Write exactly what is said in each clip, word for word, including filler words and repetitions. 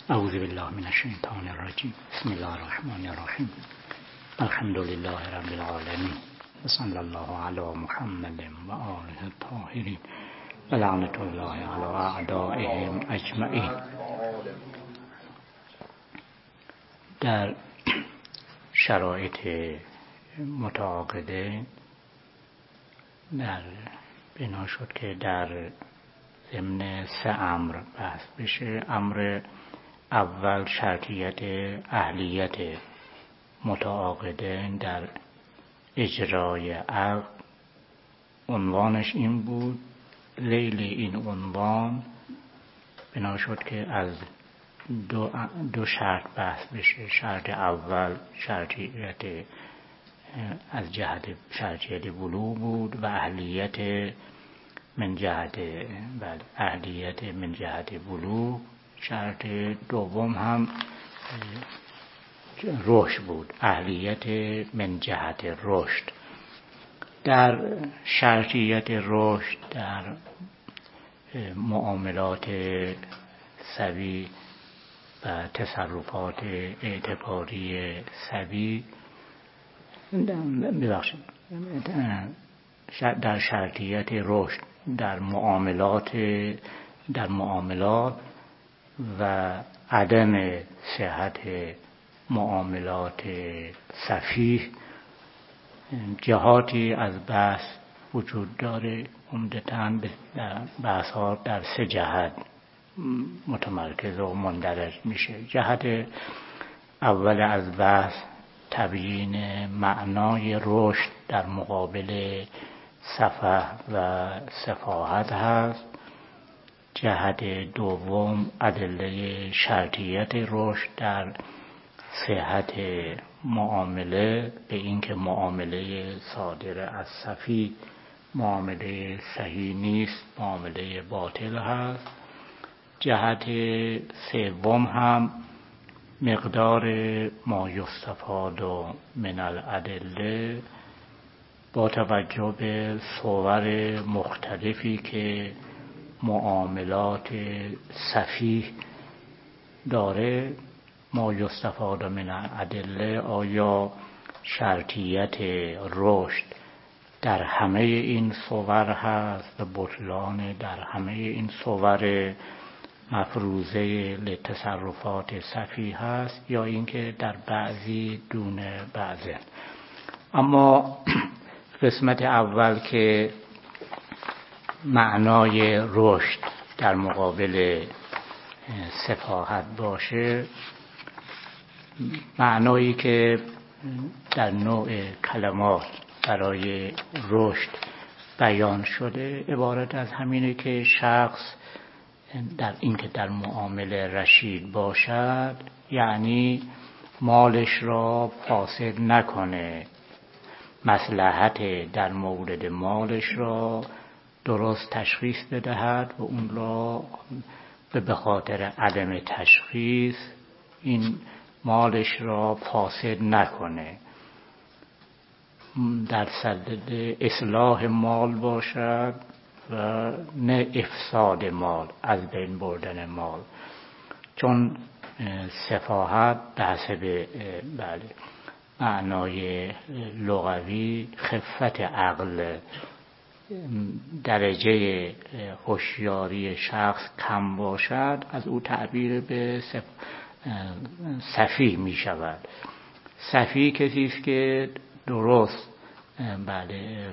اعوذ بالله من الشیطان الرجیم. بسم الله الرحمن الرحیم. الحمد لله رب العالمین و صلی الله علی محمد و آله الطاهرین و لعنت الله علی اعدائهم اجمعین. در شرایط متعاقده در بنا شد که در ضمن سه امر بحث بشه. امر اول شرطیت اهلیت متعاقده در اجرای عقد. عنوانش این بود. ذیل این عنوان بنا شد که از دو, دو شرط بحث بشه. شرط اول شرطیت از جهت شرطیت بلوغ بود و اهلیت من جهت بله اهلیت من جهت بلوغ. شرط دوم هم رشد بود، اهلیت من جهت رشد. در شرطیت رشد در معاملات سوی و تصرفات اعتباری سوی ببخشید در شرطیت رشد در معاملات در معاملات و عدم صحت معاملات سفیه جهاتی از بحث وجود داره. عمدتاً بحث ها در سه جهت متمرکز و مندرج میشه. جهت اول از بحث تبیین معنای رشد در مقابل سفه و سفاهت هست. جهت دوم ادله شرطیت رشد در صحت معامله، به اینکه معامله صادر از سفیه معامله صحیح نیست، معامله باطل هست. جهت سوم هم مقدار ما یستفاد من الادله با توجه به صور مختلفی که معاملات سفیه داره. ما یستفاد من الادله، آیا شرطیت رشد در همه این صور هست و بطلان در همه این صور مفروضه لتصرفات سفیه هست یا اینکه در بعضی دون بعضه. اما قسمت اول که معنای رشد در مقابل سفاهت باشه، معنایی که در نوع کلمات برای رشد بیان شده عبارت از همینه که شخص در اینکه در معامله رشید باشد، یعنی مالش را فاسد نکنه، مصلحت در مورد مالش را درست تشخیص بدهد و اون را به خاطر عدم تشخیص این مالش را فاسد نکنه، در صدد اصلاح مال باشد و نه افساد مال، از بین بردن مال. چون سفاهت به حسب بله معنای لغوی خفت عقل، درجه هوشیاری شخص کم باشد، از او تعبیر به سف... سفیه می شود. سفیه کسی است که درست بله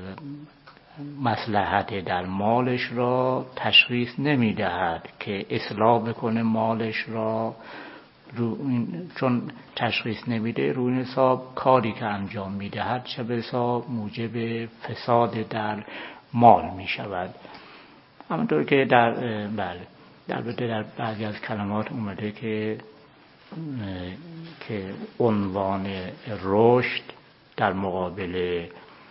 مصلحت در مالش را تشخیص نمی دهد که اصلاح بکنه مالش را، رو چون تشخیص نمیده رو این حساب کاری که انجام میدهد چه به حساب موجب فساد در مال می شود. همونطور که در بله در در بعضی از کلمات اومده که که عنوان رشد در مقابل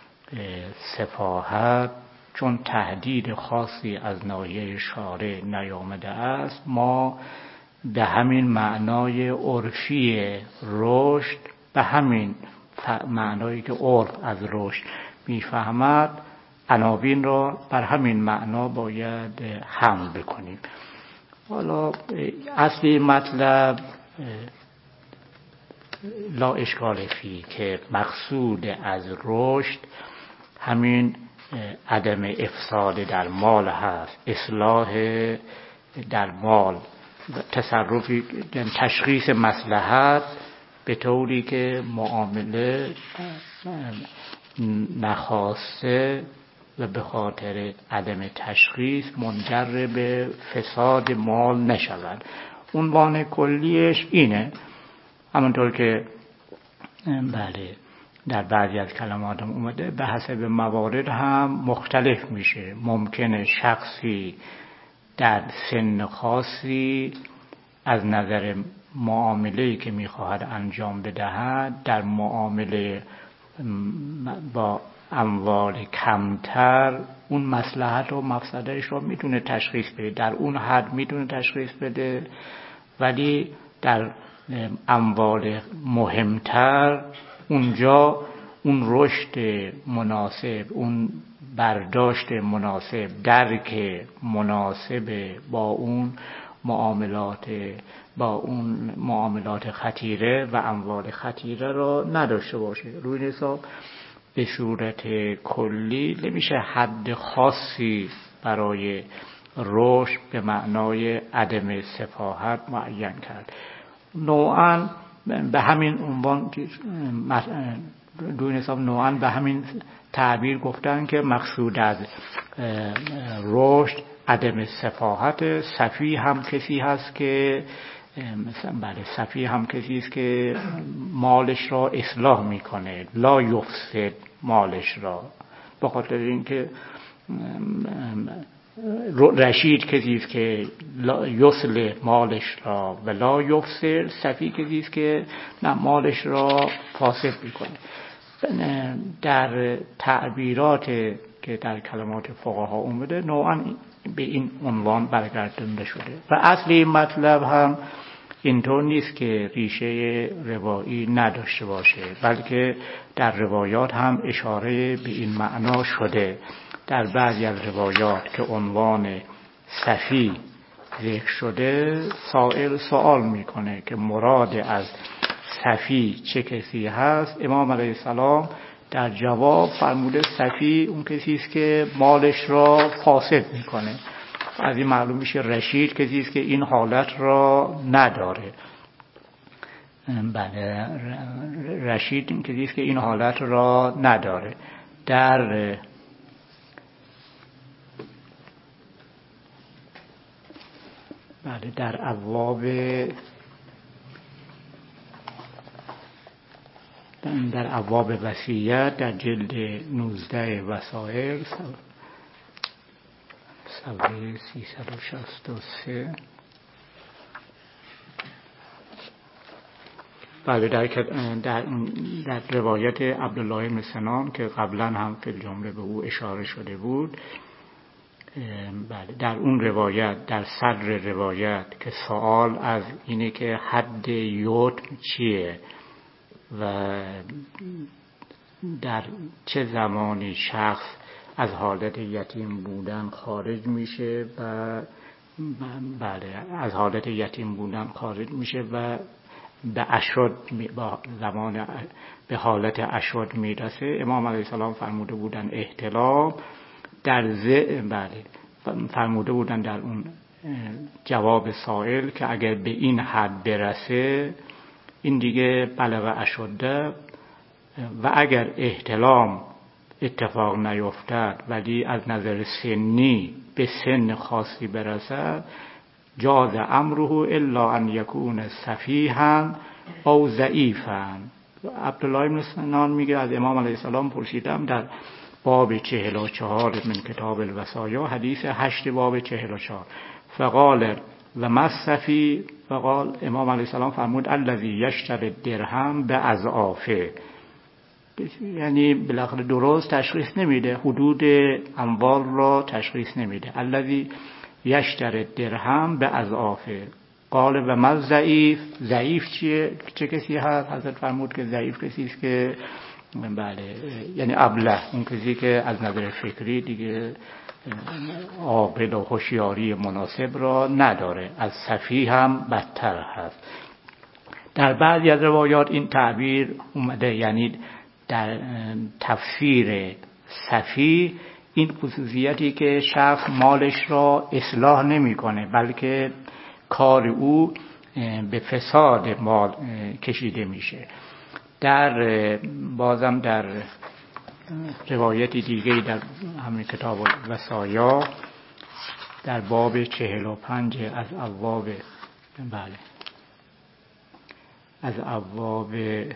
سفاهت چون تهدید خاصی از ناحیه شارع نیامده است، ما به همین معنای عرفی رشد، به همین معنایی که عرف از رشد میفهمد، عناوین را بر همین معنا باید حمل بکنیم. حالا اصلی مطلب لا اشکال فی که مقصود از رشد همین عدم افساد در مال هست، اصلاح در مال، تصرفی، تشخیص مصلحت به طوری که معامله نخواسته و به خاطر عدم تشخیص منجر به فساد مال نشود. عنوان کلیش اینه، همونطور که بله در بعضی از کلمات هم اومده، به حسب موارد هم مختلف میشه. ممکنه شخصی در سن خاصی از نظر معامله‌ای که میخواهد انجام بدهد در معامله با اموال کمتر اون مصلحت و مفسدهش رو میتونه تشخیص بده، در اون حد میتونه تشخیص بده، ولی در اموال مهمتر اونجا اون رشد مناسب، اون برداشت مناسب، درک مناسب با اون معاملات با اون معاملات خطیره و اموال خطیره را نداشته باشه. روی این حساب به صورت کلی نمیشه حد خاصی برای رشد به معنای عدم سفاهت معین کرد. نوعاً به همین عنوان روی این حساب نوعاً به همین تعبیر گفتن که مقصود از رشد عدم سفاهت. سفیه هم کسی هست که مثلا بله سفیه هم کسی است که مالش را اصلاح میکنه، لا یفسد مالش را، به خاطر اینکه رشید کسی است که یصلح مالش را و لا یفسد، سفیه کسی است که نه مالش را فاسد میکنه. در تعبیرات که در کلمات فقها اومده نوعاً به این عنوان برگردانده شده و اصلی مطلب هم اینطور نیست که ریشه روایی نداشته باشه، بلکه در روایات هم اشاره به این معنا شده. در بعضی از روایات که عنوان صفی ذکر شده، سائل سوال میکنه که مراد از صفی چه کسی هست. امام علیه السلام در جواب فرموده صفی اون کسی است که مالش را فاسد میکنه. از این معلوم میشه رشید کسی است که این حالت را نداره. بله رشید این کسی است که این حالت را نداره. در بله در ابواب در ابواب وصیت در جلد نوزده وصایر صفحه سیصد و شصت و سه بله در, در, در روایت عبدالله بن سنان که قبلا هم فی الجمله به او اشاره شده بود، بله در اون روایت در صدر روایت که سوال از اینه که حد یتم چیه و در چه زمانی شخص از حالت یتیم بودن خارج میشه و بله از حالت یتیم بودن خارج میشه و به اشد با زمان به حالت اشد میرسه. امام علیه السلام فرموده بودن احتلام در ز بله فرموده بودن در اون جواب سائل که اگر به این حد برسه این دیگه بلغ اشده، و اگر احتلام اتفاق نیفتد ولی از نظر سنی به سن خاصی برسد، جاز امره الا ان یکون صفیحا او ضعیفا. عبدالله بن سنان میگه از امام علیه السلام پرسیدم در باب چهل و چهار من کتاب الوصایا، حدیث هشت باب چهل و چهار، فقال و ما الصفی، فقال امام علیه السلام فرمود الذی یشتری درهم به اضعافه، یعنی بالاخره درست تشخیص نمیده، حدود اموال را تشخیص نمیده. الذی یشتری درهم به اضعافه. قال و ما ضعیف، ضعیف چیه؟ چه کسی هست؟ حضرت فرمود که ضعیف کسی است که بله یعنی ابله، اون کسی که از نظر فکری دیگه عاقل و هوشیاری مناسب را نداره، از سفیه هم بدتر هست. در بعضی از روایات این تعبیر اومده، یعنی در تفسیر سفیه این خصوصیتی که شخص مالش را اصلاح نمی‌کنه بلکه کار او به فساد مال کشیده میشه. در بازم در روایتی دیگه در همین کتاب الوصایا در باب چهل و پنج از ابواب بله از ابواب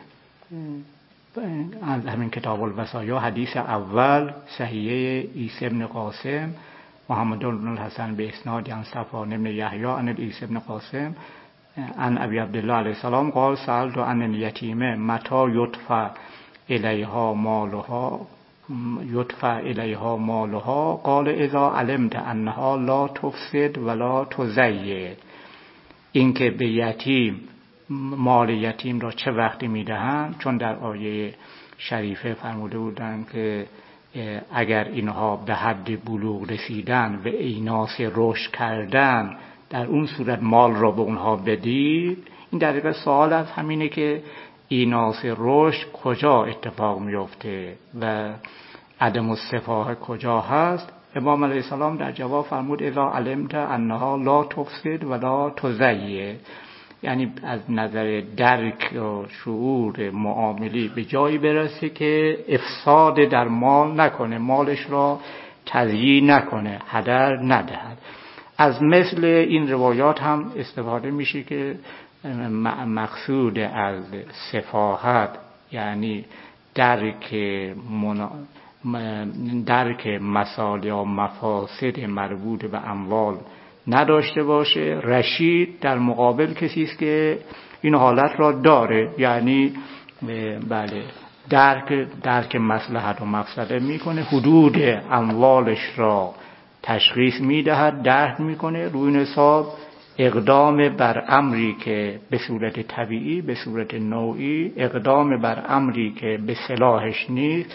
از همین کتاب الوصایا حدیث اول صحیحه عیسی بن قاسم محمد بن الحسن به اسناد عن صفوان بن یحیی عن عیسی بن قاسم عن ابی عبدالله علیه السلام قال سألت عن الیتیمه متى یدفع الیها مالها یدفع الیها مالها قال اذا علمت انها لا تفسد ولا تضیع. اینکه به یتیم مال یتیم را چه وقتی میدهند، چون در آیه شریفه فرموده بودند که اگر اینها به حد بلوغ رسیدن و ایناس رشد کردن در اون صورت مال را به اونها بدید. این در واقع سوال از همینه که ایناس رشد کجا اتفاق میفته و عدم السفاحه کجا هست. امام علیه السلام در جواب فرمود اذا علمت انها لا تفسد ولا تضیع، یعنی از نظر درک و شعور معاملی به جایی برسه که افساد در مال نکنه، مالش را تضییع نکنه، هدر ندهد. از مثل این روایات هم استفاده میشه که مقصود از سفاحت یعنی درک منا... درک مسائل یا مفاسد مربوط به اموال نداشته باشه. رشید در مقابل کسی است که این حالت را داره، یعنی بله درک درک مصلحت و مفسده میکنه، حدود اموالش را تشخیص میدهد، درک میکنه، روی این حساب اقدام بر امری که به صورت طبیعی به صورت نوعی، اقدام بر امری که به صلاحش نیست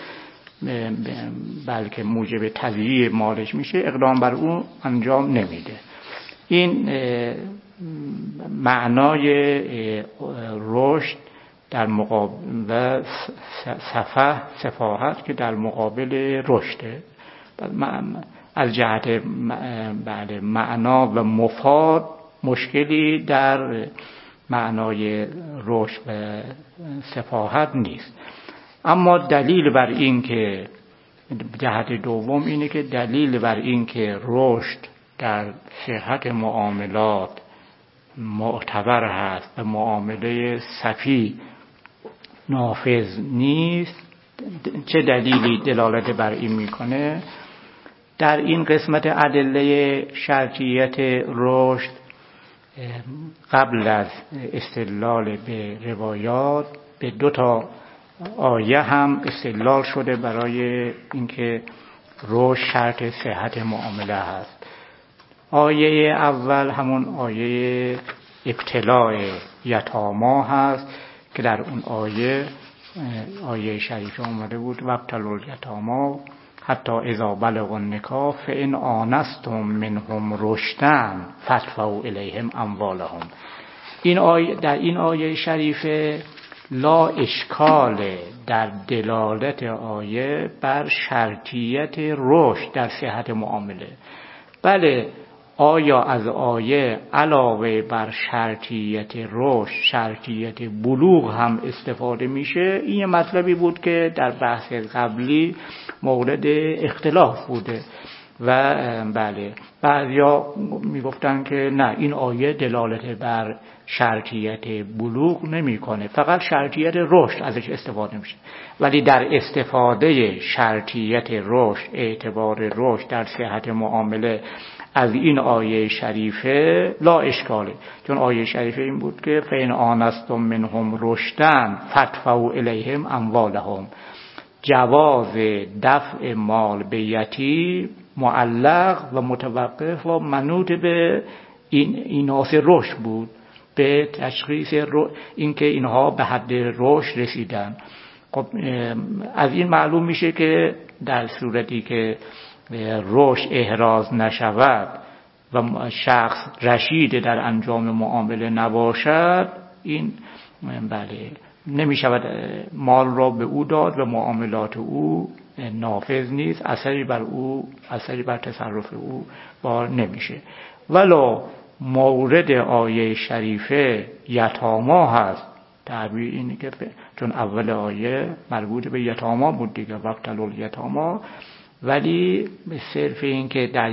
بلکه موجب تضییع مالش میشه، اقدام بر اون انجام نمیده. این معنای رشد در مقابل و سفه سفاحت که در مقابل رشده. از جهت بله معنا و مفاد مشکلی در معنای رشد و سفاحت نیست. اما دلیل بر این که جهت دوم اینه که دلیل بر این که رشد در صحت معاملات معتبر هست و معامله صفی نافذ نیست، چه دلیلی دلالت بر این میکنه؟ در این قسمت ادله شرطیت رشد قبل از استدلال به روایات به دو تا آیه هم استدلال شده برای اینکه رشد شرط صحت معامله هست. آیه اول همون آیه ابتلاء یتاما هست که در اون آیه آیه شریفه اومده بود وابتلوا الیتاما حتی اذا بلغوا النکاح فان آنستم منهم رشدا فادفعوا الیهم اموالهم. این آیه در این آیه شریفه لا اشکال در دلالت آیه بر شرطیت رشد در صحت معامله. بله، آیا از آیه علاوه بر شرطیت رشد شرطیت بلوغ هم استفاده میشه؟ این مطلبی بود که در بحث قبلی مورد اختلاف بوده و بله بعضیا میگفتن که نه، این آیه دلالت بر شرطیت بلوغ نمیکنه، فقط شرطیت رشد ازش استفاده میشه. ولی در استفاده شرطیت رشد، اعتبار رشد در صحت معامله از این آیه شریفه لا اشکاله، چون آیه شریفه این بود که فین آنستم منهم رشدن فادفعوا الیهم اموالهم. جواز دفع مال به یتیم معلق و متوقف و منوط به این ایناس رشد بود، به تشخیص اینکه اینها به حد رشد رسیدن. خب از این معلوم میشه که در صورتی که رشد احراز نشود و شخص رشید در انجام معامله نباشد، این بله نمی شود مال را به او داد و معاملات او نافذ نیست، اثری بر او اثری بر تصرف او بار نمیشه. ولو مورد آیه شریفه یتاما هست، تعبیر اینه که چون اول آیه مربوط به یتاما بود دیگه، وقتلول یتاما، ولی به صرف این که در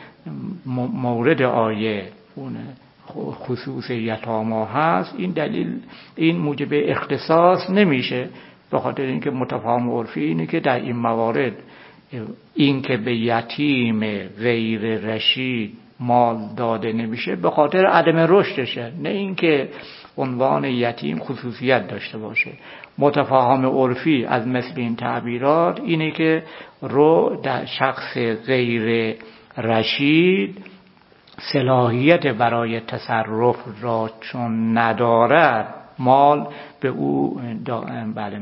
مورد آیه اون خصوص یتاما هست، این دلیل این موجب اختصاص نمیشه، به خاطر اینکه متفاهم عرفی اینه که در این موارد این که به یتیم غیر رشید مال داده نمیشه به خاطر عدم رشدشه، نه اینکه عنوان یتیم خصوصیت داشته باشه. متفاهم عرفی از مثل این تعبیرات اینه که رو در شخص غیر رشید صلاحیت برای تصرف را چون ندارد، مال به او بله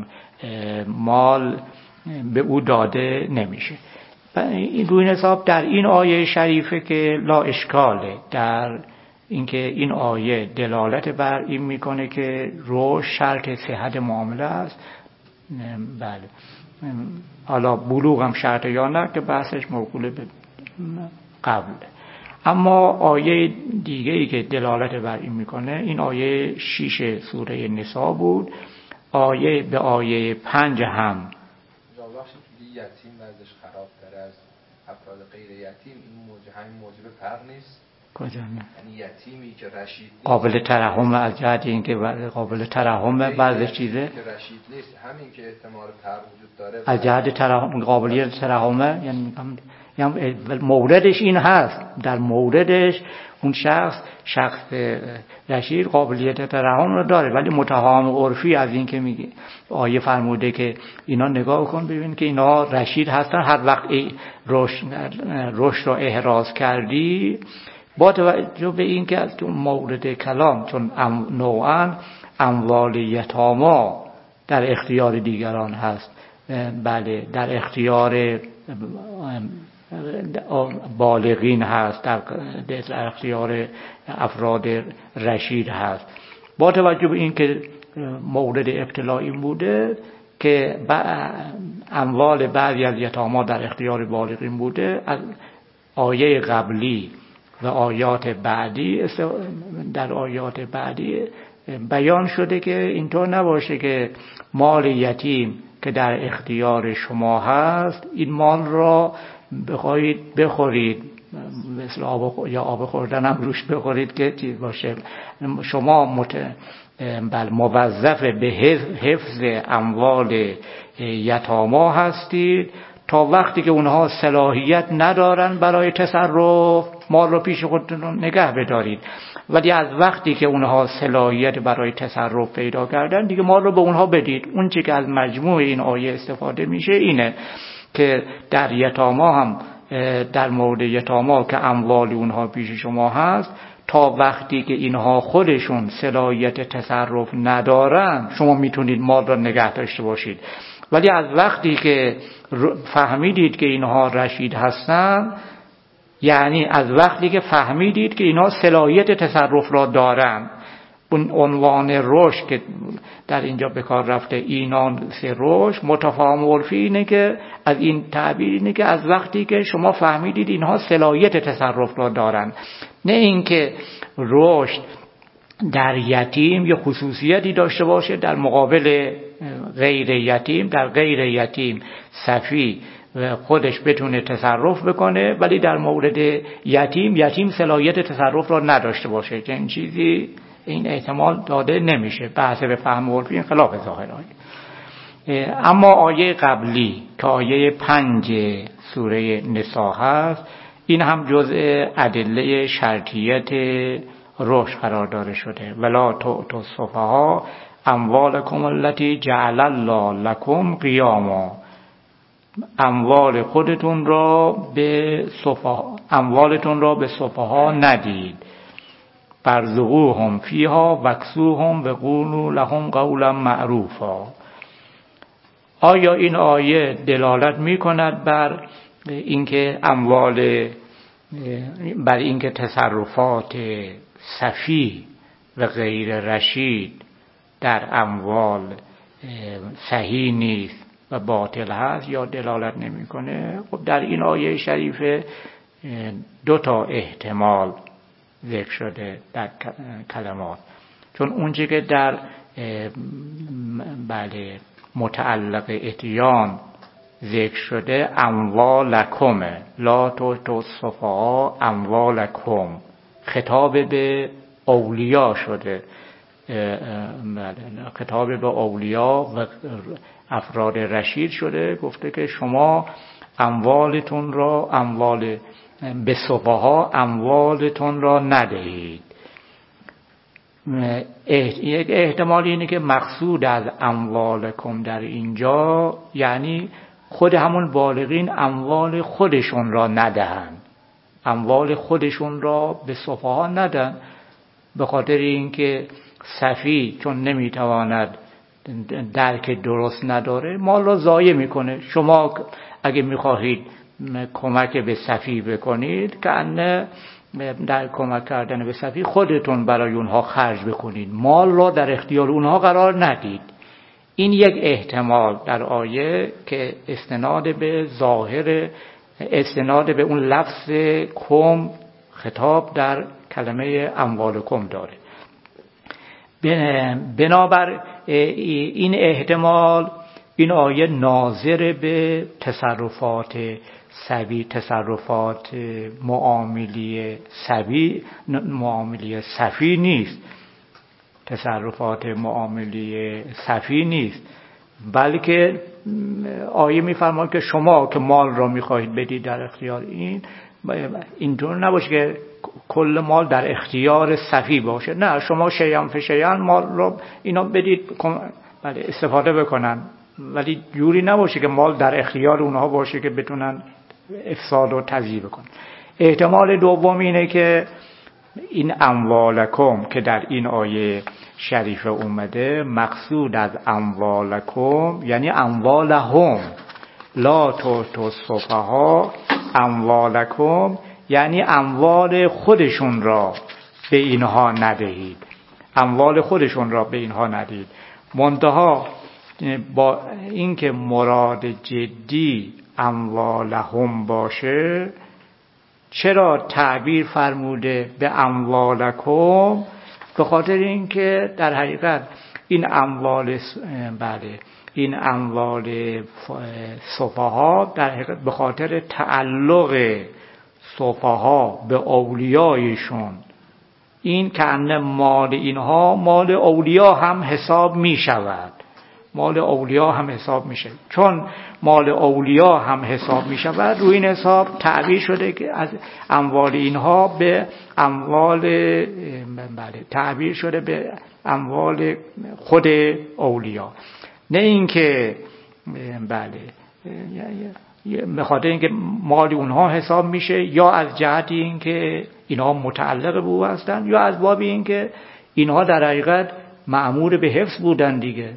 مال به او داده نمیشه. این روی حساب در این آیه شریفه که لا اشکاله در اینکه این آیه دلالت بر این میکنه که رو شرط صحت معامله است. بله حالا بلوغ هم شرط یا نه که بحثش موکول به قبل. اما آیه دیگه ای که دلالت بر این میکنه این آیه شیش سوره نساء بود. آیه به آیه پنج هم یتیم وضعش خراب‌تر از افراد غیر یتیم، این موجب همین موجب فرق نیست. کجا نه؟ یعنی یتیمی که رشید نیست قابل ترحم از جهت اینکه قابل ترحم بعضی چیزه که رشید نیست، همین که احتمال فرق وجود داره از جهت ترحم قابلیت ترحمه، یعنی یعنی موردش این هست، در موردش اون شخص شخص رشید قابلیت ترحم رو داره، ولی متفاهم عرفی از این که میگه آیه فرموده که اینا نگاه کن ببین که اینا رشید هستن، هر وقت رشد رشد رو احراز کردی با توجه به این که از اون مورد کلام چون نوعا اموال یتاما در اختیار دیگران هست، بله در اختیار بالغین هست، در اختیار افراد رشید هست، با توجه به این که مورد ابتلا این بوده که اموال بعضی از یتاما در اختیار بالغین بوده، از آیه قبلی و آیات بعدی در آیات بعدی بیان شده که اینطور نباشه که مال یتیم که در اختیار شما هست این مال را بخواهید بخورید، مثل آب یا آب خوردن هم روش بخورید که چیز باشه. شما مت... بل موظف به حفظ اموال یتاما هستید تا وقتی که اونها صلاحیت ندارن برای تصرف مال رو پیش خودتون نگه بدارید، ولی از وقتی که اونها صلاحیت برای تصرف پیدا کردن دیگه مال رو به اونها بدید. اون چیزی که از مجموع این آیه استفاده میشه اینه که در یتاما هم در مورد یتاما که اموال اونها پیش شما هست تا وقتی که اینها خودشون صلاحیت تصرف ندارن شما میتونید مال را نگه داشته باشید، ولی از وقتی که فهمیدید که اینها رشید هستن، یعنی از وقتی که فهمیدید که اینها صلاحیت تصرف را دارن، اون عنوان رشد که در اینجا به کار رفته اینان سه رشد، متفاهم عرفی اینه که از این تعبیر اینه که از وقتی که شما فهمیدید اینها صلاحیت تصرف را دارن، نه اینکه رشد در یتیم یا خصوصیتی داشته باشه در مقابل غیر یتیم، در غیر یتیم صفی و خودش بتونه تصرف بکنه ولی در مورد یتیم یتیم صلاحیت تصرف را نداشته باشه، که این چیزی این احتمال داده نمیشه. بحث به فهم عرفی این خلاف ظاهر آیه. اما آیه قبلی که آیه پنج سوره نساء هست، این هم جزء ادله شرطیت رشد قرار داده شده. ولا تؤتوا السفهاء اموالکم التي جعل الله لكم قیاما، اموال خودتون را به سفها اموالتون را به سفها ندید، فرزقوهم فیها واکسوهم و قولوا لهم قولا معروفا. آیا این آیه دلالت می کند بر اینکه اموال بر اینکه تصرفات سفیه و غیر رشید در اموال صحیح نیست و باطل هست یا دلالت نمیکنه. خب در این آیه شریفه دو تا احتمال ذکر شده در کلمات، چون اونچه که در بله متعلق اتیان ذکر شده اموالکم، لا تؤتوا السفهاء اموالکم، خطاب به اولیا شده، خطاب به اولیا و افراد رشید شده، گفته که شما اموالتون را اموال به سفها اموالتون را ندهید. یک احتمال اینه که مقصود از اموالکم در اینجا یعنی خود همون بالغین اموال خودشون را ندهند، اموال خودشون را به سفها ندن، به خاطر اینکه سفیه چون نمیتواند درک درست نداره مال را ضایع میکنه. شما اگه میخواهید کمک به سفیه بکنید که انه در کمک کردن به سفیه خودتون برای اونها خرج بکنید، مال را در اختیار اونها قرار ندید. این یک احتمال در آیه که استناد به ظاهر استناد به اون لفظ کم خطاب در کلمه اموالکم داره. بنابر این احتمال این آیه ناظر به تصرفات سبی تصرفات معاملی سبی معاملی صفی نیست، تصرفات معاملی صفی نیست، بلکه آیه میفرماید که شما که مال را میخواهید بدید در اختیار این اینطور نباشه که کل مال در اختیار صفی باشه، نه، شما شیئا فشیئا مال را اینا بدید بله استفاده بکنن، ولی جوری نباشه که مال در اختیار اونها باشه که بتونن افساد و تضییع بکنن. احتمال دوم اینه که این اموالکم که در این آیه شریفه اومده مقصود از اموالکم یعنی اموالهم، لا تؤتوا السفهاء اموالکم یعنی اموال خودشون را به اینها ندهید، اموال خودشون را به اینها ندهید. منتها با اینکه مراد جدی اموالهم باشه، چرا تعبیر فرموده به اموالکم؟ به خاطر اینکه در حقیقت این اموال بله این اموال سفها در حقیقت به خاطر تعلق سفها به اولیایشون این که انه مال اینها مال اولیا هم حساب می شود، مال اولیا هم حساب میشه. چون مال اولیا هم حساب میشه و روی این حساب تعبیر شده که از اموال اینها به اموال بله تعبیر شده به اموال خود اولیا، نه اینکه بله به خاطر اینکه مال اونها حساب میشه یا از جهت اینکه اینها متعلق به او هستند یا از باب اینکه اینها در حقیقت مأمور به حفظ بودن دیگه،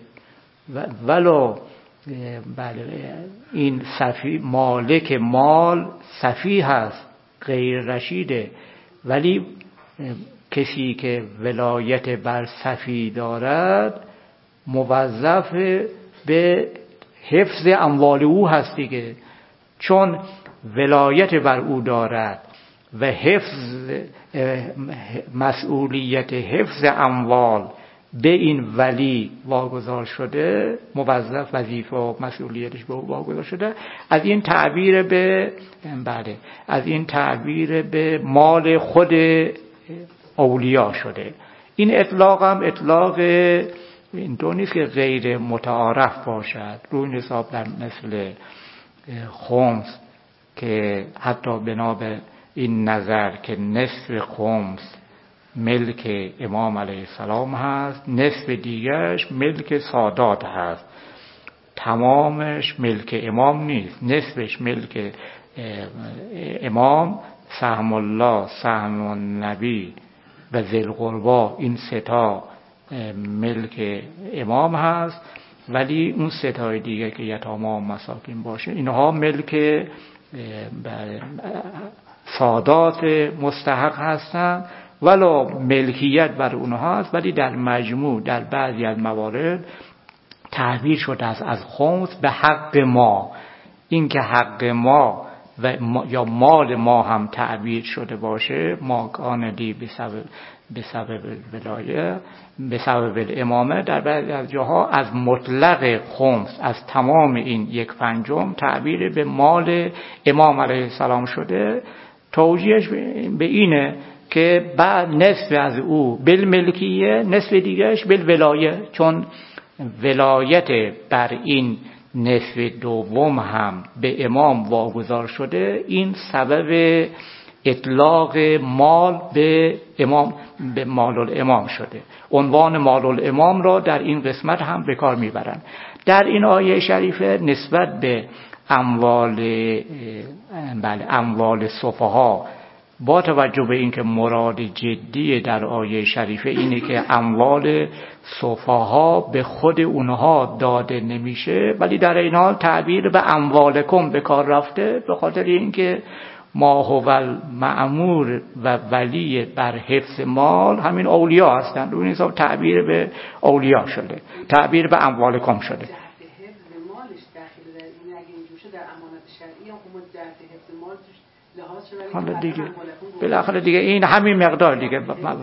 ولو بله این صفی مالک مال صفی هست غیر رشیده، ولی کسی که ولایت بر صفی دارد موظف به حفظ اموال او هست دیگه، چون ولایت بر او دارد و حفظ مسئولیت حفظ اموال به این ولی واگذار شده، موظف وظیفه و مسئولیتش به او واگذار شده. از این تعبیر به بله از این تعبیر به مال خود اولیا شده. این اطلاق هم اطلاق اینطور نیست که غیر متعارف باشد، روی حساب در مثل خمس که حتی بنا به این نظر که نصف خمس ملک امام علیه السلام هست، نصف دیگرش ملک سادات هست، تمامش ملک امام نیست، نصفش ملک امام، سهم الله، سهم النبی و ذی القربی، این سه تا ملک امام هست ولی اون ستای دیگه که یتاما و مساکین باشه اینها ملک سادات مستحق هستن، ولو ملکیت بر اونها هست، ولی در مجموع در بعضی از موارد تعبیر شده است از خمس به حق ما. این که حق ما و ما یا مال ما هم تعبیر شده باشه، ما کاندی به سبب به سبب ولایه به سبب الامامه، در بعضی از جاها از مطلق خمس از تمام این یک پنجم تعبیر به مال امام علیه السلام شده. توجیهش به اینه که بعد نصف از او بالملکیه، نصف دیگرش بالولایه، چون ولایت بر این نصف دوم هم به امام واگذار شده. این سبب اطلاق مال به امام به مال الامام شده. عنوان مال الامام را در این قسمت هم به کار میبرن. در این آیه شریفه نسبت به اموال بله اموال سفها، با توجه به اینکه مراد جدی در آیه شریفه اینه که اموال سفها به خود اونها داده نمیشه، ولی در این حال تعبیر به اموالکم به کار رفته، به خاطر اینکه ما هو المأمور و ولی بر حفظ مال همین اولیا هستند. اون حساب تعبیر به اولیا شده، تعبیر به اموالکم شده. حالا دیگه بالاخره دیگه این همین مقدار دیگه این مقدار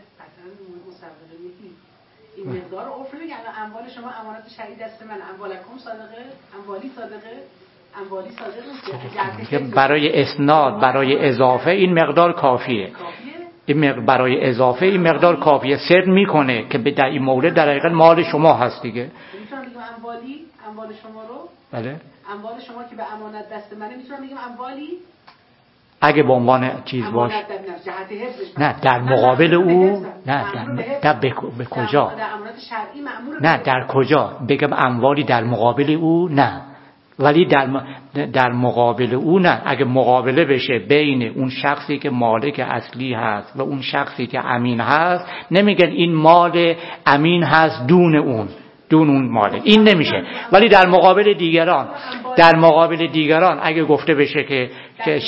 عرفی میگن اموال شما امانت شرعی دست من، اموالکم صادقه، اموالی صادقه، اموالی صادقه نیست. برای اسناد برای اضافه این مقدار کافیه. این مقدار برای اضافه این مقدار کافیه، سر میکنه که به در این مورد در حقیقت مال شما هست دیگه. میتونم بگم اموالی، اموال شما رو، بله اموال شما که به امانت دست منه، میتونم بگم اموالی اگه به عنوان چیز باشه، نه در مقابل او، نه در به کجا، نه در کجا بگم اموالی در مقابل او، نه ولی در در مقابل او نه. اگه مقابله بشه بین اون شخصی که مالک اصلی هست و اون شخصی که امین هست، نمیگن این مال امین هست دون اون دون اون مالک، این نمیشه. ولی در مقابل دیگران در مقابل دیگران اگه گفته بشه که که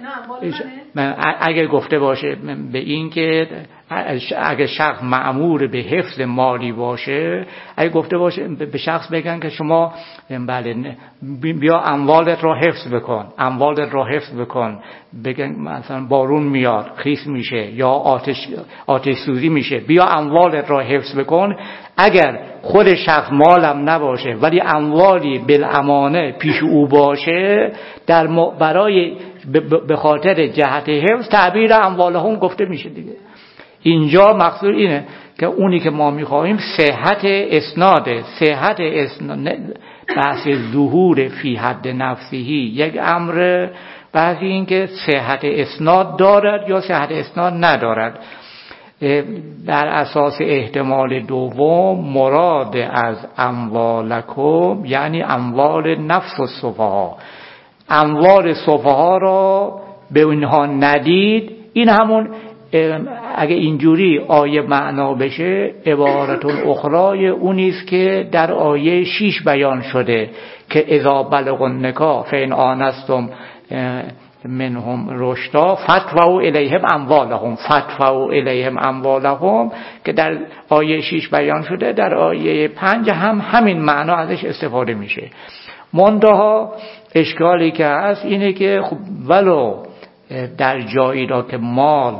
اگه گفته باشه به این که اگه شخص مأمور به حفظ مالی باشه، اگه گفته باشه به شخص بگن که شما بله بیا اموالت را حفظ بکن، اموالت را حفظ بکن، بگن مثلا بارون میاد خیس میشه یا آتش آتش سوزی میشه، بیا اموالت را حفظ بکن. اگر خود شخص مالم نباشه ولی اموالی بالامانه پیش او باشه، در برای به خاطر جهت حفظ تعبیر اموالهم گفته میشه دیگه. اینجا مقصود اینه که اونی که ما میخواهیم صحت اسناده، صحت اسناد، بحث ظهور فی حد نفسهی یک امر، بحث این که صحت اسناد دارد یا صحت اسناد ندارد. بر اساس احتمال دوم مراد از اموالکم یعنی اموال نفس السفها، اموال سفها را به اینها ندید. این همون اگه اینجوری آیه معنا بشه، عبارت اخرای اونیست که در آیه شیش بیان شده که اذا بلغ النکاح فإن آنستم منهم رشدا فادفعوا الیهم اموالهم، فادفعوا الیهم اموالهم که در آیه شیش بیان شده، در آیه پنج هم همین معنا ازش استفاده میشه. منتها اشکالی که هست اینه که خب ولو در جایی را که مال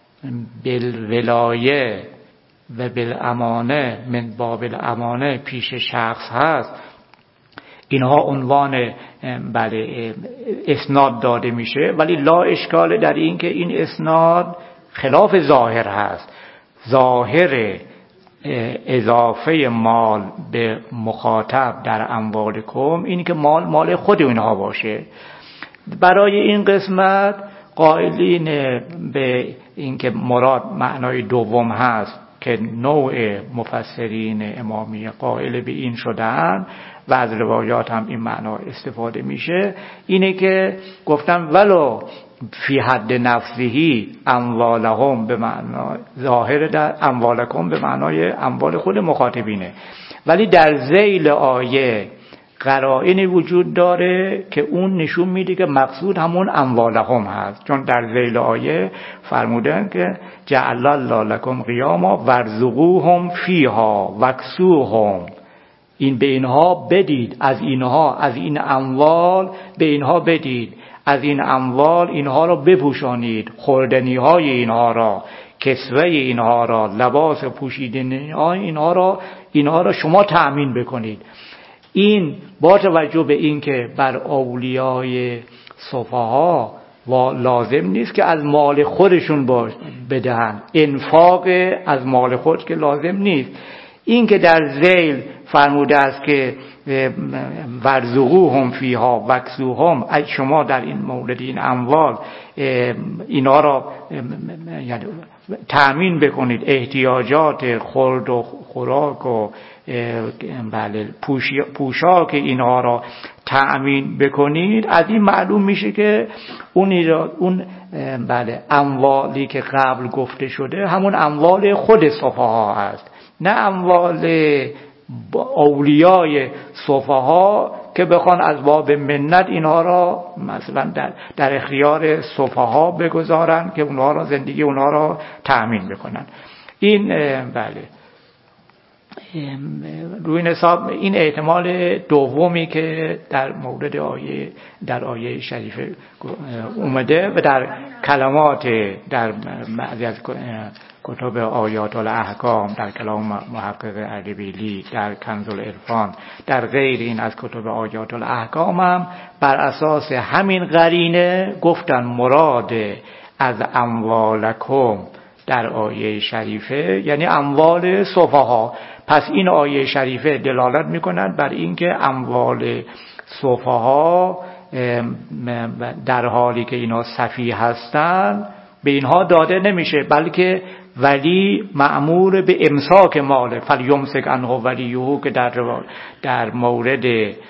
بالولایه و بالامانه من باب الامانه پیش شخص هست، اینها عنوان بله اسناد داده میشه، ولی لا اشکال در این که این اسناد خلاف ظاهر هست. ظاهر اضافه مال به مخاطب در اموالکم این که مال مال خود اینها باشه. برای این قسمت قائلین به این که مراد معنای دوم هست که نوع مفسرین امامی قائل به این شدن و از روایات هم این معنا استفاده میشه، اینه که گفتم ولو فی حد نفسهی اموالهم به معنای ظاهر در اموالکم به معنای اموال خود مخاطبینه، ولی در ذیل آیه قرائنی وجود داره که اون نشون میده که مقصود همون اموالهم هست، چون در ذیل آیه فرمودن که جعل الله لکم قیاما وارزقوهم فیها واکسوهم، این به اینها بدید، از اینها از این اموال به اینها بدید، از این اموال اینها را بپوشانید، خوردنی های اینها را، کسوه اینها را، لباس پوشیدنی های اینها را اینها را شما تأمین بکنید. این با توجه به این که بر اولیای صفها و لازم نیست که از مال خودشون باش بدهند، انفاق از مال خود که لازم نیست. این که در ذیل فرموده است که ورزقوهم فیها واکسوهم، ای شما در این مورد این اموال اینا را یعنی تأمین بکنید، احتیاجات خورد و خوراک و بله پوشاک اینها را تأمین بکنید. از این معلوم میشه که اون اون بله اموالی که قبل گفته شده همون اموال خود صفها هست، نه اموال اولیای صفها که بخوان از باب منت اینها را مثلا در, در اختیار صفها بگذارن که اونها را زندگی اونها را تأمین بکنن. این بله روی این حساب این احتمال دومی که در مورد آیه در آیه شریفه اومده و در کلمات در بعضی از کتب آیات الاحکام، در کلام محقق اردبیلی، در کنز العرفان، در غیر این از کتب آیات الاحکام هم بر اساس همین قرینه گفتن مراد از اموالکم در آیه شریفه یعنی اموال صفها. پس این آیه شریفه دلالت می‌کند بر اینکه اموال صفها در حالی که اینا سفیه هستند به اینها داده نمیشه، بلکه ولی مأمور به امساک ماله، فلیمسک عنه ولیه که در در مورد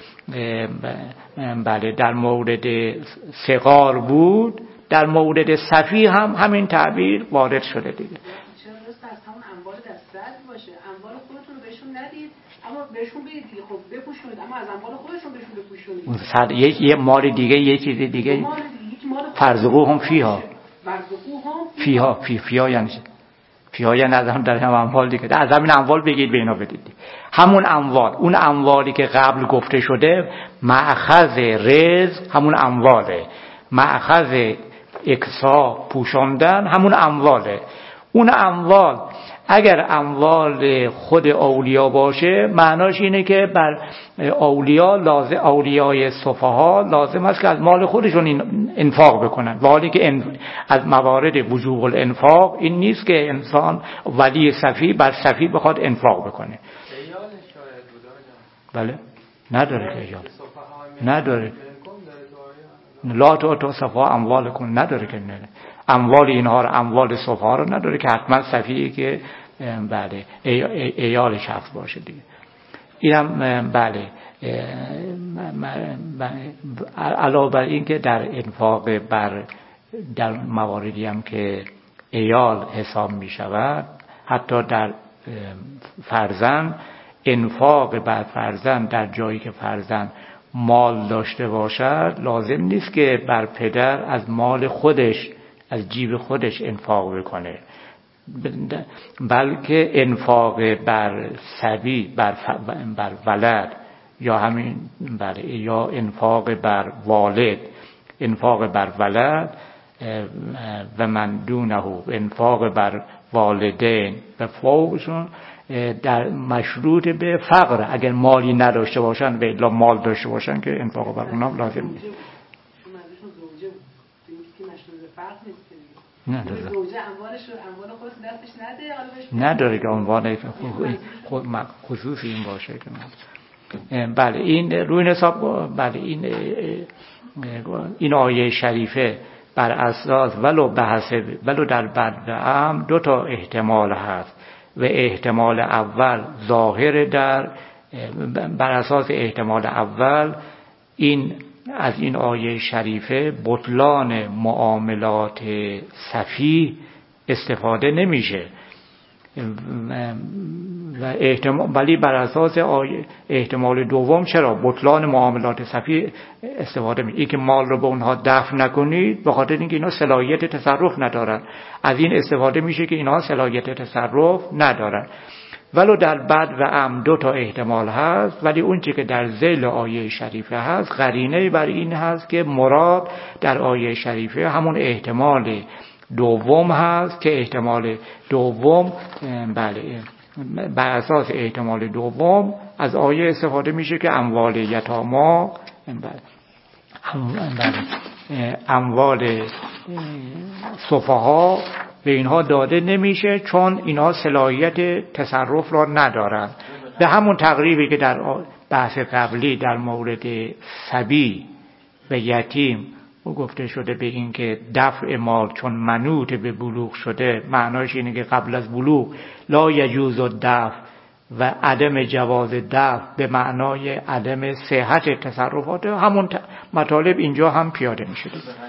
بله در مورد صغار بود، در مورد سفیه هم همین تعبیر وارد شده دیگه. چرا درست از همون اموال دسترس باشه، اموال خودتون رو بهشون ندید اما بهشون بدید دیگه، خب بپوشونید اما از اموال خودشون بهشون بپوشونید. یه مال دیگه یه چیز دیگه فرزقوهم فیها فیها فی فیها یعنی فیها یعنی از هم در هم اموال دیگه، از همین اموال بگید به اینا بدید. همون اموال، اون اموالی که قبل گفته شده مأخذ رزق همون امواله، مأخذ اکسا پوشاندن همون امواله. اون اموال اگر اموال خود اولیا باشه معناش اینه که بر اولیا لازم اولیای صفها لازم است که از مال خودشون انفاق بکنن، ولی که از موارد وجوب الانفاق این نیست که انسان ولی صفی بر صفی بخواد انفاق بکنه. بله نداره که ایال نداره، لا تو تو صفا اموال کن نداره که نه. اموال اینها رو اموال صفها رو نداره که حتما صفیه که بله ایال شخص باشه دیگه. اینم بله علاوه بر این که در انفاق بر در مواردی هم که ایال حساب می شود، حتی در فرزند انفاق بر فرزند در جایی که فرزند مال داشته باشد لازم نیست که بر پدر از مال خودش از جیب خودش انفاق بکنه، بلکه انفاق بر صبی بر, بر ولد یا همین بر یا انفاق بر والد، انفاق بر ولد و من دونه، انفاق بر والدین و فوقشون در مشروط به فقر، اگر مالی نداشته باشن و الا مال داشته باشن که انفاق بر اونها لازم نیست. نه داره. زوجه اموالش رو اموال خودش دستش نده، حالا بهش نداره که عنوان خود خصوصی این باشه که من بله این روی حساب بله این این آیه شریفه بر اساس ولو بحث ولو در بدعم دو تا احتمال هست و احتمال اول ظاهر در بر اساس احتمال اول این از این آیه شریفه بطلان معاملات صفی استفاده نمیشه، و احتمال ولی بر اساس احتمال دوم چرا بطلان معاملات صفی استفاده می این که مال رو به اونها دفع نکنید به خاطر اینکه اینا صلاحیت تصرف ندارن. از این استفاده میشه که اینا صلاحیت تصرف ندارن. ولو در بد و ام دو تا احتمال هست، ولی اون چیزی که در ذیل آیه شریفه هست قرینه بر این هست که مراد در آیه شریفه همون احتمال دوم هست که احتمال دوم بله بر اساس احتمال دوم از آیه استفاده میشه که اموال یتاما اموال سفها به اینها داده نمیشه چون اینها صلاحیت تصرف را ندارن. به همون تقریبی که در بحث قبلی در مورد صبی و یتیم گفته شده به این که دفع مال چون منوط به بلوغ شده معناش اینه که قبل از بلوغ لا یجوز الدفع و عدم جواز دفع به معنای عدم صحت تصرفات همون مطالب اینجا هم پیاده میشه.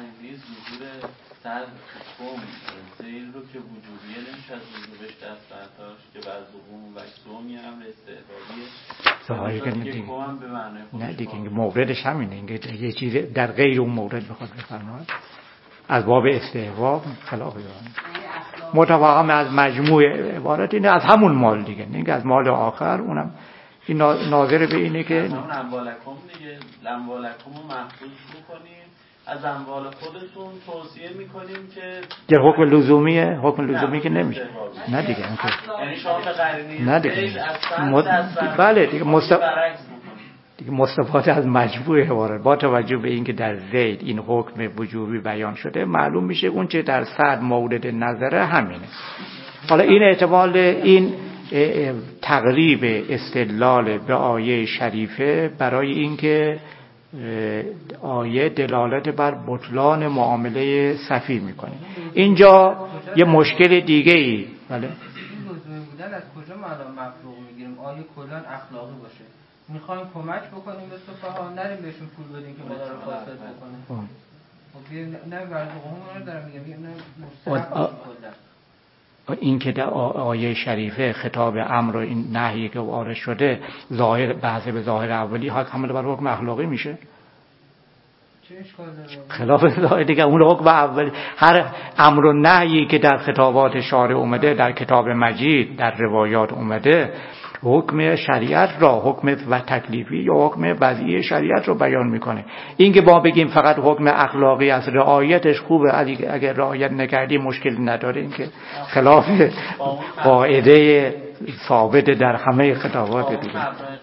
زیل رو که وجودیه نمیشه از وجودش دست برداشت که بعض قوم و سومی هم استعدادیه ظاهری که هم به معنی خودش نه دیگه موردش همینه اینکه یه چیز در غیر اون مورد بخواد بفرماید از باب استحباب خلاف داره متفاهم از مجموع عبارت اینه از همون مال دیگه اینکه از مال آخر اونم این ناظر به اینه که همون اموالکم دیگه اموالکم رو محفوظ بکنیم از اموال خودتون توصیه میکنیم که در حکم لزومیه حکم لزومی که نمیشه نه دیگه یعنی شما به قرینه نه دیگه بله دیگه مست... دیگه مستفاده از مجموعه عبارت با توجه به اینکه در ذیل این حکم وجوبی بیان شده معلوم میشه اون چه در صد مورد نظره همینه. حالا این احتمال این تقریب استدلال به آیه شریفه برای اینکه آیه دلالت بر بطلان معامله صفی میکنه. اینجا یه مشکل دیگه ای بله این لزومی بودن از کجا ما الان مفروغ میگیریم؟ آیه کلان اخلاقی باشه میخوایم کمک بکنیم به سفها نریم بهشون پول بدیم که مدار فاسد بکنه خب نه ورزقمون رو دارم میگم نه مستحق کلا این که در آیه شریفه خطاب امر و این نهی که وارد شده ظاهر بحث به ظاهر اولی حق حمل بر حکم اخلاقی میشه چه اشکال داره؟ خلاف ظاهر دیگه اون حکم اولی هر امر و نهی که در خطابات شارع اومده در کتاب مجید در روایات اومده حکم شریعت را حکم و تکلیفی یا حکم وضعی شریعت رو بیان میکنه. این که با بگیم فقط حکم اخلاقی از رعایتش خوبه اگر رعایت نکردی مشکل نداره این که خلاف قاعده ثابت در همه خطابات دیگه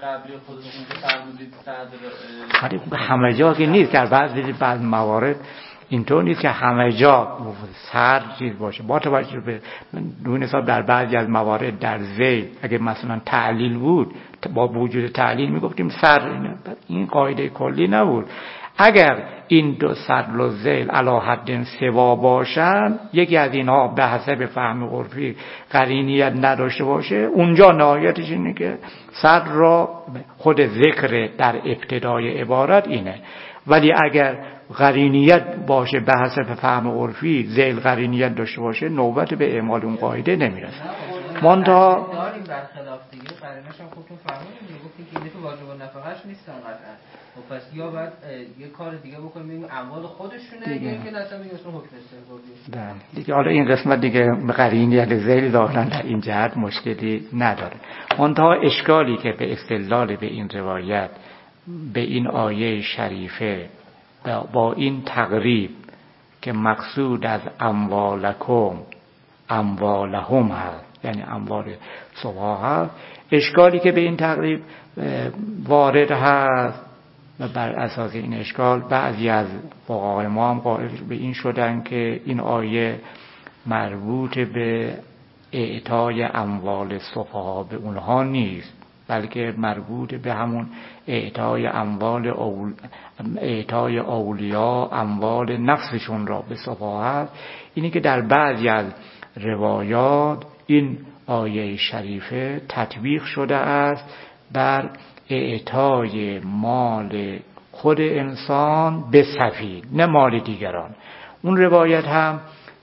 همه جا که نیست در بعضی بعض موارد اینطور نیست که همه جا سر چیز باشه با توجه به دون حساب در بعضی از موارد در ذیل اگه مثلا تعلیل بود با وجود تعلیل میگفتیم سر این قاعده کلی نبود. اگر این دو سر و ذیل علی حد سوا باشن یکی از اینها به حسب فهم عرفی قرینیت نداشته باشه اونجا نهایتش اینه که سر را خود ذکر در ابتدای عبارت اینه. ولی اگر قرینیت باشه به حسب فهم عرفی ذیل قرینیت داشته باشه نوبت به اعمال اون قاعده نمیرسه. منتها داریم برخلاف دیگه قرینش هم خودتون فهمیدین دیگه گفتین که اینه تو واجب النفقهش نیستن قطعا و پس یا بعد یه کار دیگه بکنیم ببینیم اموال خودشونه یا اینکه اصلا میگه اصلا حکم استحبابیه دیگه. حالا این قسمت دیگه قرینیت ذیل ظاهرا در این جهت مشکلی نداره. منتها اشکالی که به استدلال به این روایت به این آیه شریفه با این تقریب که مقصود از اموالکم اموالهم هست یعنی اموال سفها هست اشکالی که به این تقریب وارد هست و بر اساس این اشکال بعضی از فقهای ما هم قائل به این شدن که این آیه مربوط به اعطای اموال سفها به اونها نیست بلکه مربوط به همون اعطای اموال اول... اعطای اولیا اموال نفسشون را به سفها هست. اینی که در بعضی از روایات این آیه شریفه تطبیق شده است بر اعطای مال خود انسان به سفیه نه مال دیگران. اون روایت هم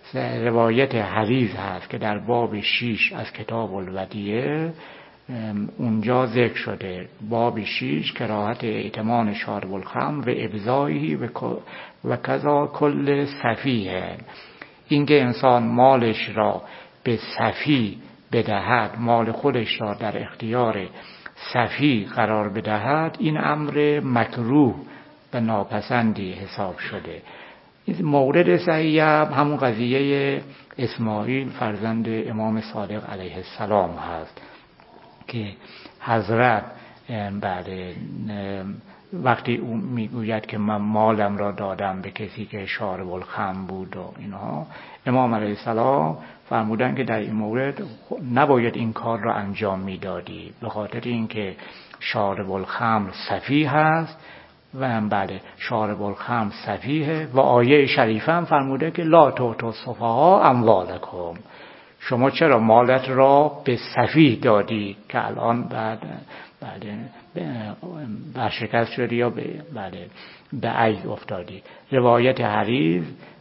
روایت حریز هست که در باب شیش از کتاب الودیعه اونجا ذکر شده. باب شیش کراهت ائتمان شارب الخمر و ابزایی و کذا کل سفیه، اینکه انسان مالش را به سفی بدهد، مال خودش را در اختیار سفی قرار بدهد، این امر مکروه و ناپسندی حساب شده. این مورد صحیح همون قضیه اسماعیل فرزند امام صادق علیه السلام هست که حضرت بعد وقتی او میگوید که من مالم را دادم به کسی که شارب الخمر بود و اینها، امام علیه السلام فرمودن که در این مورد نباید این کار را انجام میدادی، به خاطر اینکه شارب الخمر سفیه هست و بله شارب الخمر سفیه و آیه شریفه هم فرموده که لا تؤتوا السفهاء اموالکم، شما چرا مالت را به سفیه دادی که الان بعد بعد برشکست شدی یا بله به عجز افتادی. روایت حریز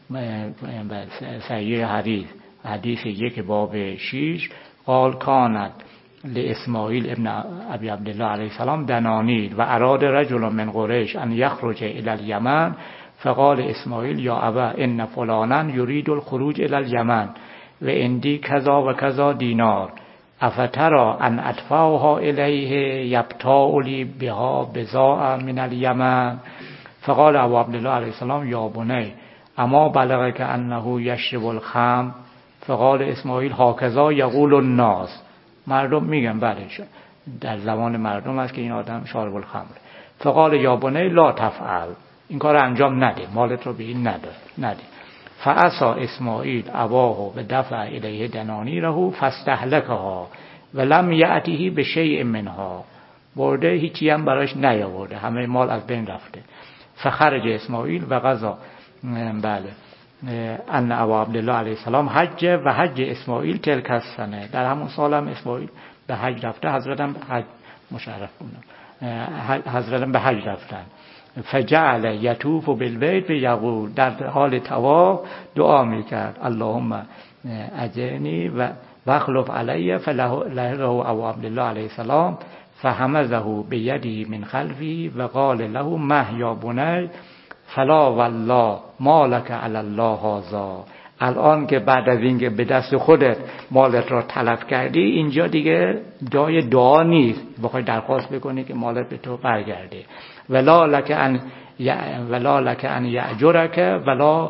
صحیح حریز حدیث یک باب شیش قال کانت لاسماعیل ابن ابی عبدالله علیه السلام دنانیر و اراد رجل من قریش ان یخرج الی الیمن فقال اسماعیل یا ابا ان فلانا یرید الخروج الی الیمن و اندی کذا و کذا دینار افترا ان ادفعها الیه یبتاع لی بها بضاعه من الیمن فقال ابو عبدالله علیه السلام یا بنی اما بلغک انه یشرب الخمر فقال اسماعیل هاکذا یقول الناس، مردم میگن بله در زمان مردم است که این آدم شارب الخمر. فقال یا بنی لا تفعل، این کار انجام نده، مالت رو به این نده نده. فعصا اسماعیل اباه به دفع الیه دنانیره فاستهلکها و لم یأته به شیء منها، برده هیچی هم براش نیاورده، همه مال از بین رفته. فخرج اسماعیل و قضا بله ان ابا عبدالله علیه السلام حج و حج اسماعیل تلک السنه، در همون سال هم اسماعیل به حج رفته، حضرت هم حج مشرف بودن، حضرت هم به حج رفتن. فجعل یطوف بالبیت و یقول، در حال طواف دعا میکرد اللهم اجرنی و واخلف علی فلهقه ابو عبدالله علیه السلام فحمزه بیده من خلفی و قال له مه یا بنی فلا والله مالک علی الله هذا، الان که بعد از اینکه به دست خودت مالت را تلف کردی اینجا دیگه جای دعا نیست بخوای درخواست بکنی که مالت به تو برگرده. ولا لک ان ولا لک ان یأجرک ولا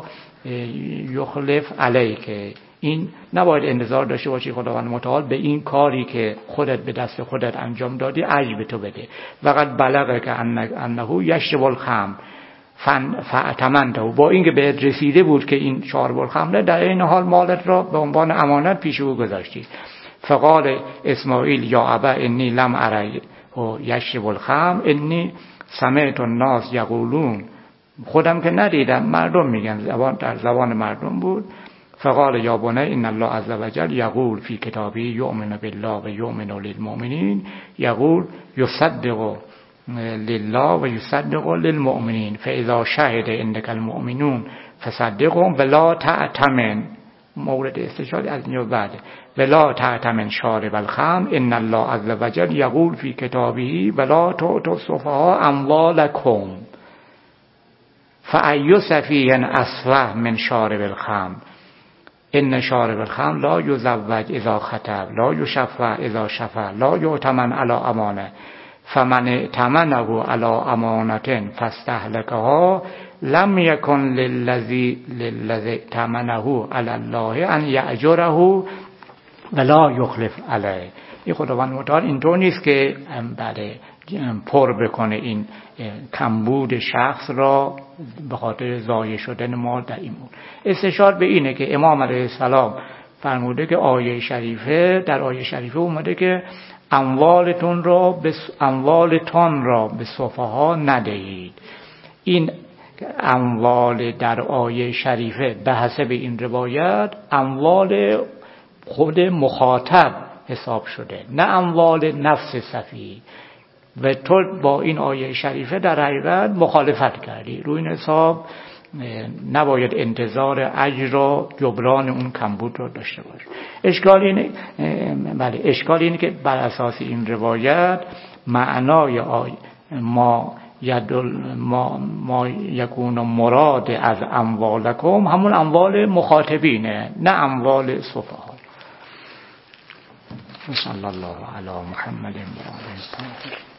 یخلف علیک، این نباید انتظار داشته باشی خداوند متعال به این کاری که خودت به دست خودت انجام دادی اجر به تو بده. وقد بلغک انه یشرب الخمر فأتمنته، با اینکه به رسیده بود که این شارب الخمر، در این حال مالت را به عنوان امانت پیش او گذاشتی. فقال اسماعیل یا ابا انی لم اری و یشرب الخمر انی سمعت الناس یقولون، خودم که ندیدم مردم میگن، زبان در زبان مردم بود. فقال یا بنی ان الله عز وجل یقول فی کتابه یؤمن بالله و یؤمن للمؤمنین یقول یصدق لله و یصدق للمؤمنین فاذا شهد عندك المؤمنون فصدقهم ولا تعتمن، مورد استشهاد از اینجا بعده ولا تعتمن شارب الخمر ان الله عز وجل یقول فی کتابه ولا تؤتوا السفهاء اموالکم فأی سفیه اصلح من شارب الخمر ان شارب الخمر لا یزوج اذا خطب لا یشفع اذا شفع لا یؤتمن علی امانه فمن ائتمنه علی امانة فاستهلكها لم یکن للذی للذی ائتمنه علی الله ان یأجره ولا یخلف علیه. این خداوند متعال اینطور نیست که بله پر بکنه این کمبود شخص را به خاطر ضایع شدن مال در این مورد. استشار به اینه که امام علیه السلام فرموده که آیه شریفه در آیه شریفه اومده که اموالتون را به اموالتان را به سفها ندهید. این اموال در آیه شریفه به حسب این روایت اموال خود مخاطب حساب شده، نه اموال نفس صفی، و تو با این آیه شریفه در حقیقت مخالفت کردی. روی این حساب نباید انتظار اجر و جبران اون کمبود رو داشته باشه. اشکال اینه بله اشکال اینه که بر اساس این روایت معنای آی ما یدل ما ما یکون مراد از اموالکم همون اموال مخاطبینه، نه اموال سفها. صلی الله علی محمد و آله الطاهرین.